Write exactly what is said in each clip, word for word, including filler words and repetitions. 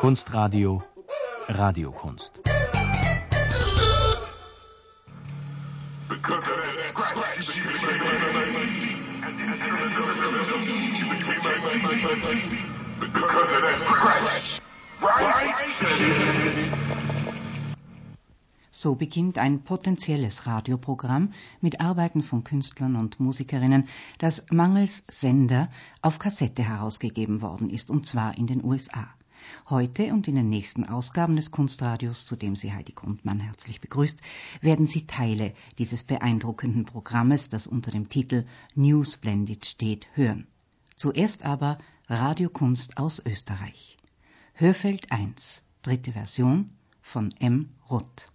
Kunstradio Radiokunst. So beginnt ein potenzielles Radioprogramm mit Arbeiten von Künstlern und Musikerinnen, das mangels Sender auf Kassette herausgegeben worden ist, und zwar in den U S A. Heute und in den nächsten Ausgaben des Kunstradios, zu dem sie Heidi Grundmann herzlich begrüßt, werden Sie Teile dieses beeindruckenden Programmes, das unter dem Titel New Splendid steht, hören. Zuerst aber Radiokunst aus Österreich. Hörfeld eins, dritte Version von M. Rutt.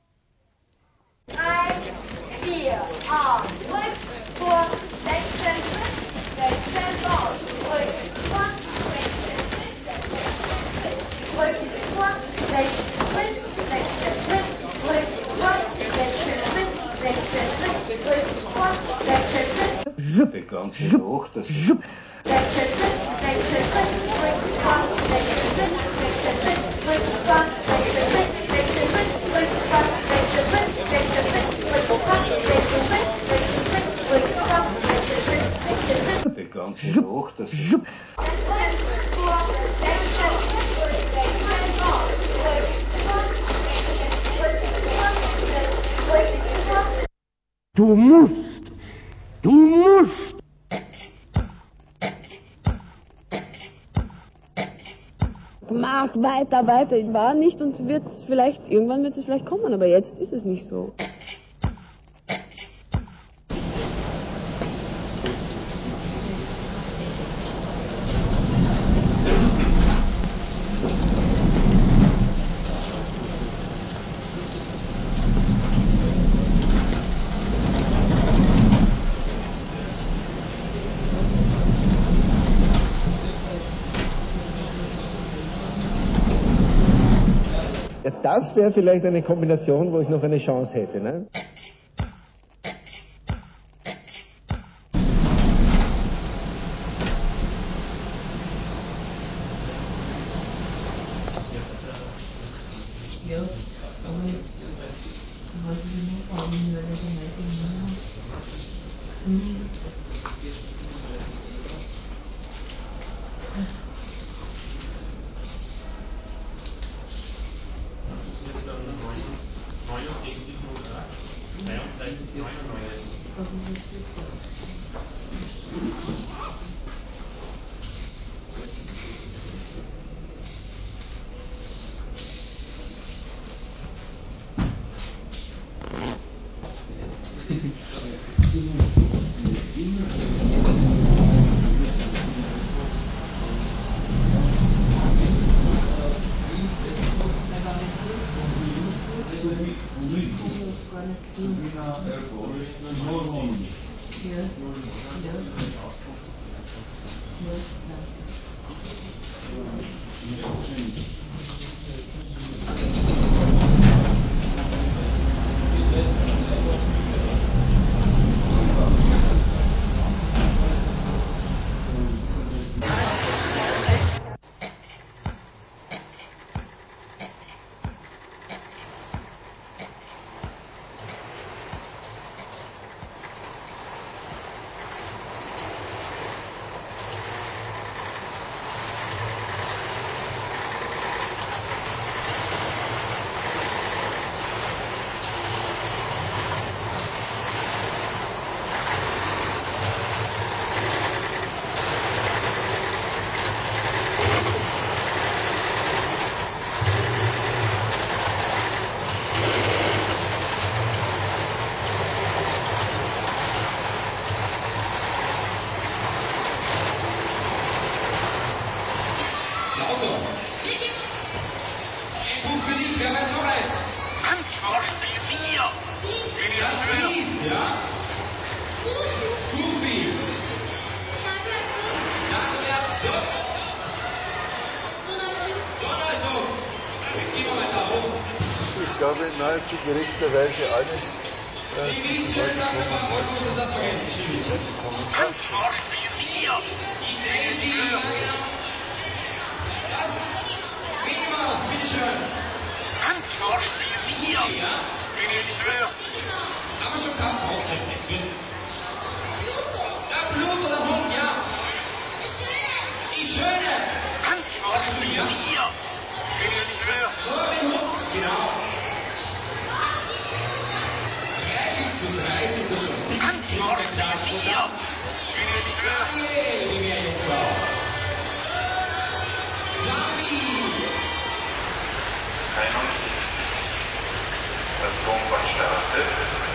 Eins, vier, auf, rück, vor, wechseln, wechseln, raus, rück, vor, wechseln, rück, vor, wechseln, wechseln, rück, vor, wechseln, wechseln, rück, vor, wechseln, die ganze hoch, das ist wechseln, wechseln, rück, vor, wechseln, wechseln, rück, vor, wechseln, wechseln, rück, vor, die ganze hoch, das ist Du musst, du musst. Mach weiter, weiter. Ich war nicht und wird vielleicht, irgendwann wird es vielleicht kommen, aber jetzt ist es nicht so. Ja, das wäre vielleicht eine Kombination, wo ich noch eine Chance hätte, ne? Ich glaube, nahezu gerechterweise alle, äh, die heute kommen wollten, und auch gekommen sind. einundsiebzig. Das Tonband startet.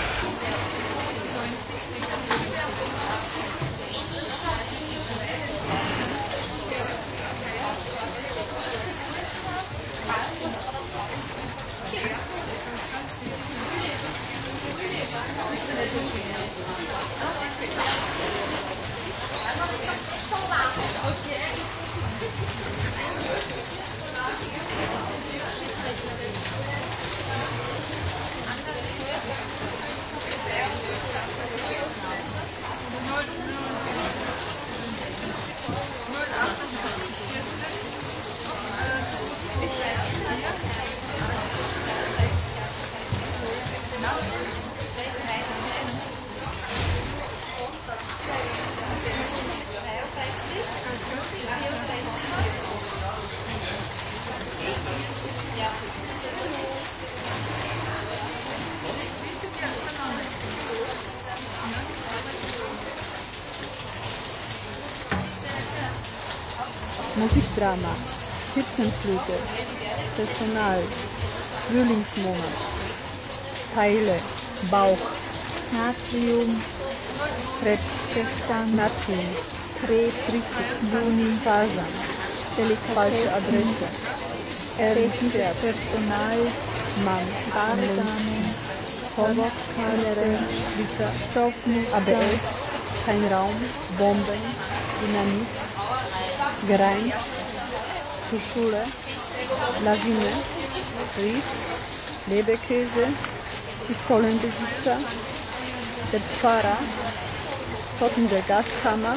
Musikdrama, Hirtenflüge, Personal, Frühlingsmonat, Teile, Bauch, Natrium, Krebsverstand, Natrium, Krebs, Juni, Fasern, falsche Adresse, Errichter, Personal, Mann, Bardamen, Volkskarte, Liter, A B S, kein Raum, Bomben, Dynamit, gereinigt, zur Schule, Lawine, Rief, Leberkäse, Pistolenbesitzer, der Pfarrer, Tod in der Gaskammer,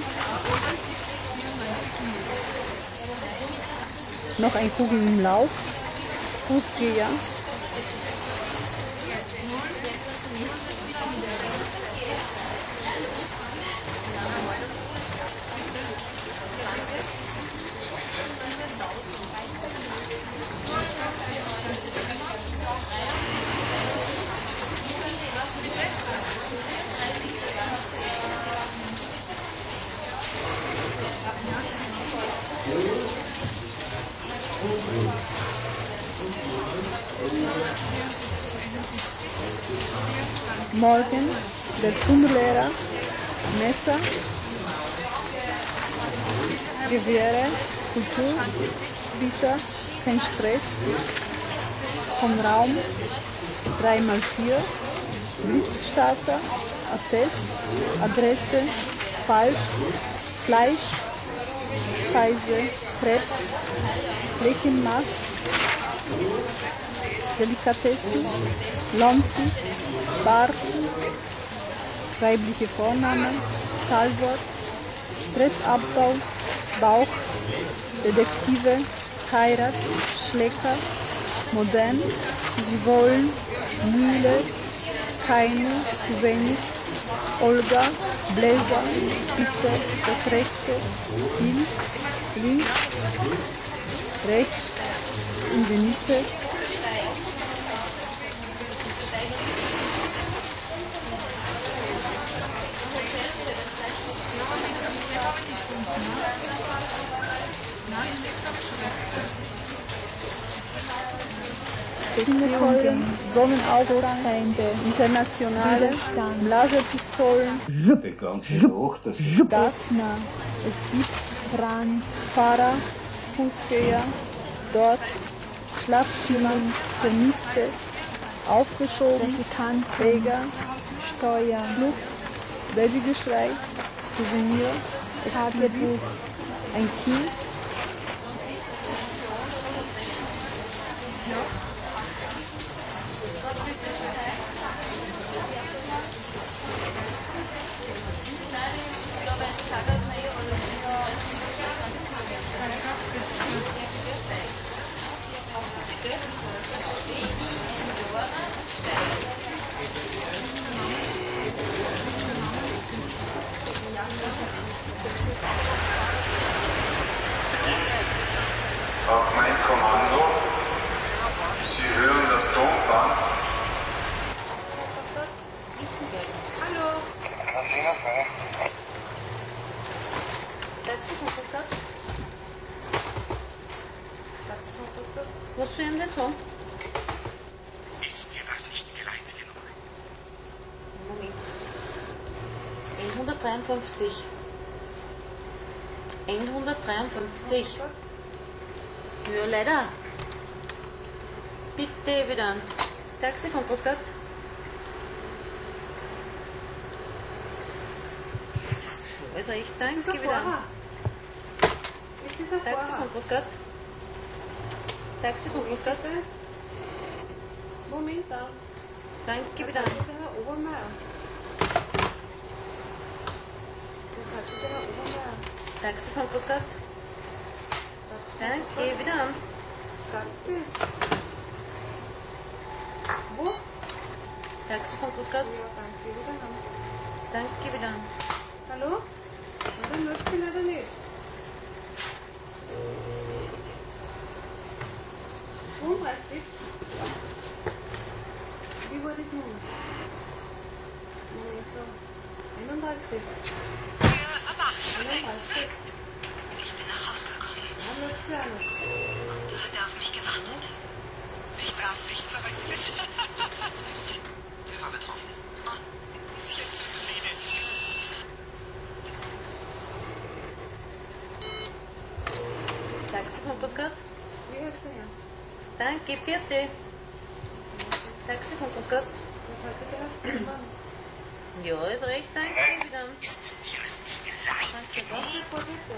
noch ein Kugel im Lauf, Fußgeher, morgen der Turnlehrer, Messer, Gewehre, Kultur, Bitter, kein Stress, vom Raum, drei mal vier, Blitzstarter, Attest, Adresse, falsch, Fleisch, Speise, Crepe, Flächenmaß, Delikatessen, Lonzi, Bar, weibliche Vornamen, Zahlwort, Stressabbau, Bauch, Detektive, Heirat, Schlecker, modern, sie wollen, Mühle, keine, zu wenig, Olga, Bläser, Bitte, das Rechte, Hin, links, rechts, in der Mitte, Kinderkeulen, Sonnenaufgang, internationale, Laserpistolen, Die ganze Nacht, das ist Daphna, es gibt Franz, Fahrer, Fußgänger, dort, Schlafzimmer, Vermisste, aufgeschoben, Träger, Steuer, Flucht, Babygeschrei, Souvenir, Tagebuch, ein Kind, hundertdreiundfünfzig. hundertdreiundfünfzig. Ja, leider. Bitte wieder. Taxi von Grüß Gott. Alles recht, danke wieder. Taxi von Grüß Gott. Taxi von Grüß Gott. Moment da. Danke wieder. Das hatte der Herr Obermeier. Das hatte der Herr Obermeier. Taxi von Grüß Gott. Danke wieder. Taxi. Wo? Taxi von Grüß Gott. Ja, danke wieder. Danke wieder. Hallo? Oder möchte sie leider nicht? zweiunddreißig. Wie war das nun? Moment da. einunddreißig. Für Erwachsene. einunddreißig. Ich bin nach Hause gekommen. Ja, läuft sie auch noch. Und du hat auf mich gewartet. Ich brauche nicht zurück. Wer war betroffen? Oh, ist jetzt so solide. Taxi von Grüß Gott. Wie heißt der Herr? Danke, vierte. Taxi von Grüß Gott. Was hat der Herr? Ja, ist recht, danke wieder. Danke, das ist vor dir.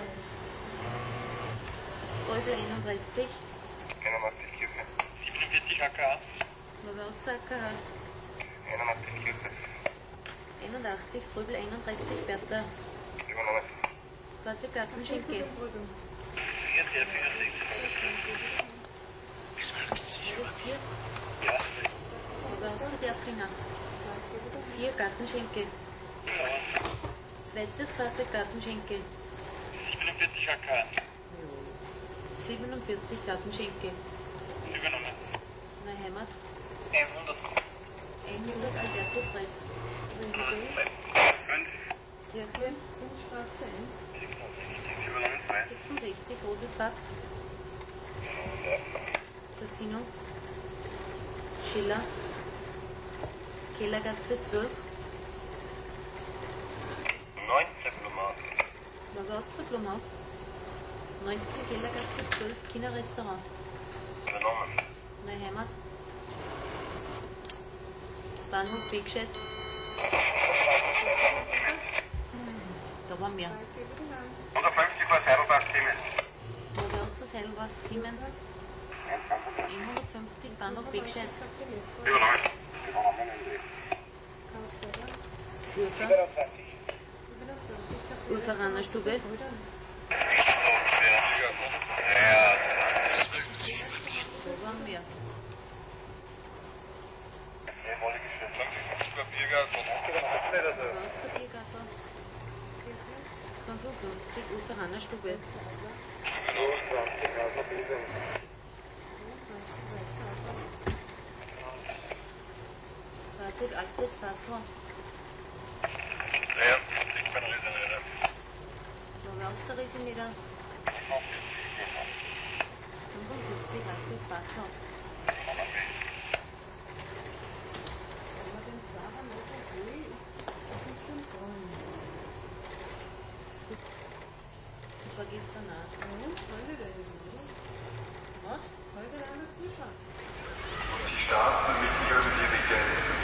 Folge einunddreißig. einundachtzig siebenundvierzig A K A. Was A K A? einundachtzig einundachtzig, Fröbel einunddreißig, Bertha. Übernommen. Warte, Gartenschenke. vier, vierundsechzig. Was vier? Ja. Aber außer der Finger. Vier Gartenschenke. Zweites Fahrzeug Gartenschenke. siebenundvierzig A K A. siebenundvierzig Gartenschenke. Übernommen. Na Heimat. hundert. hundert Albertus Treff. fünf. Kirche, Sundstraße eins. Übernommen zwei. sechsundsechzig, Rosesbad. Casino. Schiller. Kellergasse zwölf. neunzehn Blumenhaus. Wasser, Blumenhaus. neunzehn Kellergasse zwölf, Kinderrestaurant. Übernommen. Neue Heimat. Bahnhof Wegscheid. Da waren wir. hundertfünfzig vor Seidelbach Siemens. Wasser, Seidelbach Siemens. hundertfünfzig Bahnhof Wegscheid. Übernommen. Urfer. Urferaner Stube. Ja. Da waren wir. Wasserbiergarten. fünfundfünfzig Urferaner Stube. Fahrzeug altes Fassel. Ja, ich bin Rieseneder. Da Wasser ist in jeder. fünfundvierzig altes Fassel. Das war gestern auch. Und? Heute denn? Was? Heute dann dazwischen. Sie starten mit Königin.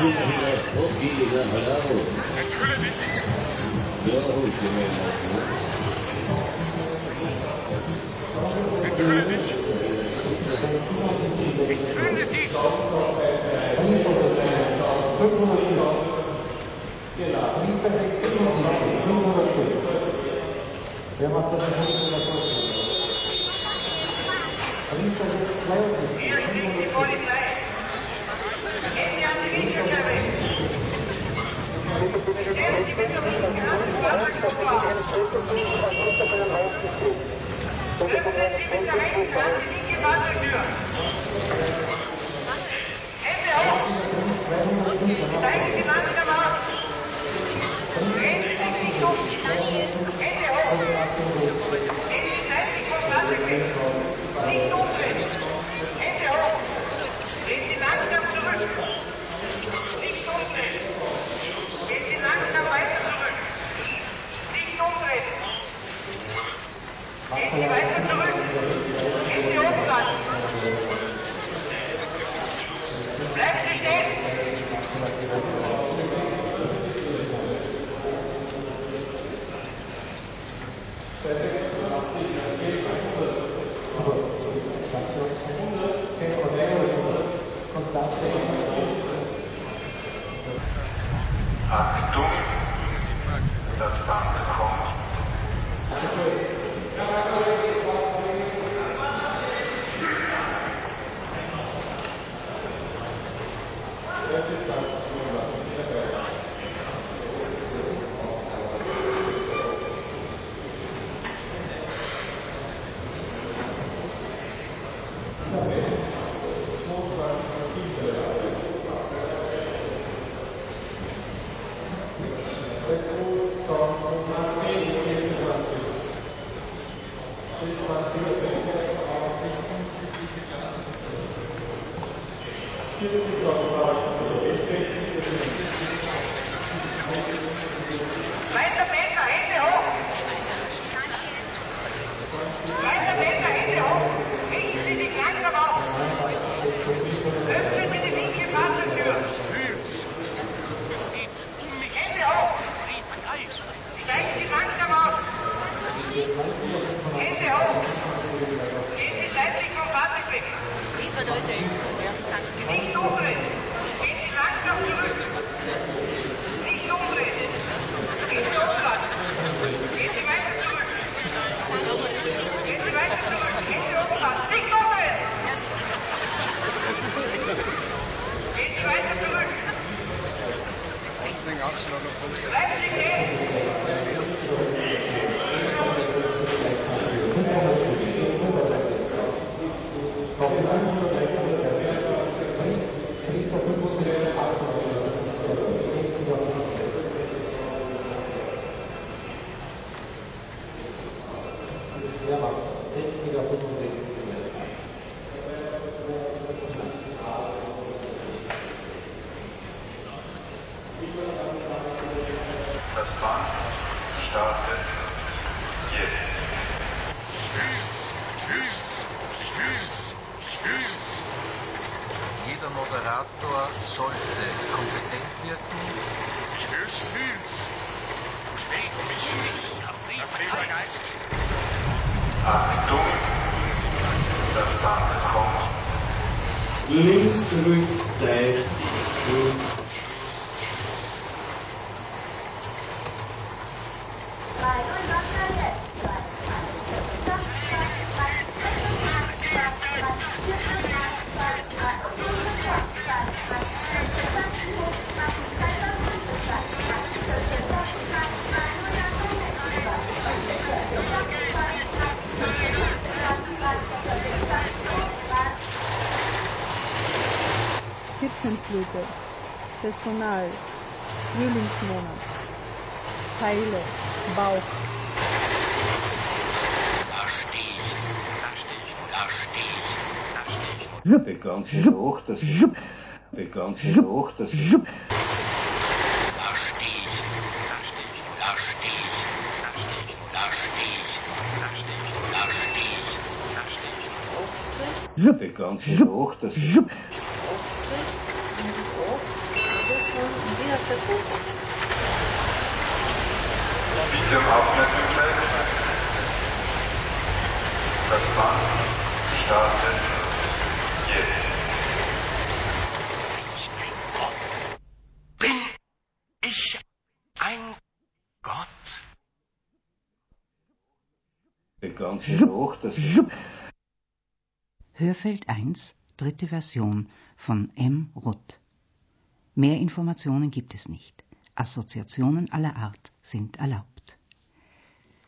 Wer macht das denn nicht in der Polizei? Hier ist die Polizei. Gehen Sie an die Winkelkörbe. Stellen Sie bitte nicht die Fahrzeugtür auf. Öffnen Sie bitte rechts an die linke Fahrzeugtür. Hände hoch. Steigen Sie langsam aus. Drehen Sie sich nicht um. Hände hoch. Gehen Sie seitlich vom Fahrzeug weg. Nicht umdrehen. Hände hoch. Gehen Sie langsam zurück. Nicht umdrehen. Gehen Sie langsam weiter zurück. Nicht umdrehen. Gehen Sie weiter zurück. Hände hochlassen. Bleiben Sie stehen. Achtung, das Band kommt. Zweiter Meter, Hände hoch! Zweiter Meter, Hände hoch! Richten Sie sich langsam auf! Öffnen Sie die linke Fahrzeugtür! Hände hoch! Steigen Sie langsam auf! Hände hoch! Gehen Sie seitlich vom Fahrzeug weg! Nicht umdrehen! Gehen Sie langsam zurück! Nicht umdrehen! Hände hochlassen! Gehen Sie weiter zurück! Gehen Sie weiter zurück! Hände hochlassen! Nicht umdrehen! Gehen Sie weiter zurück! Bleiben Sie stehen! Das Band startet jetzt. Jeder Moderator sollte kompetent wirken. Achtung, das Band kommt. Links Rückseite. Hitzenflute, Personal, Frühlingsmonat, Teile, Bauch. Da steh ich, da steh ich, da steh ich, da steh ich. Begann sie hoch, das begann sie hoch, das Da steh ich, da steh ich, da steh ich, da steh ich, da steh ich, da steh ich, da steh ich, da steh ich. begann sie hoch, das Bitte um Aufmerksamkeit. Das Band startet jetzt. Bin ich ein Gott? Begann sie hoch, das Hörfeld eins, dritte Version von M. Rutt. Mehr Informationen gibt es nicht. Assoziationen aller Art sind erlaubt.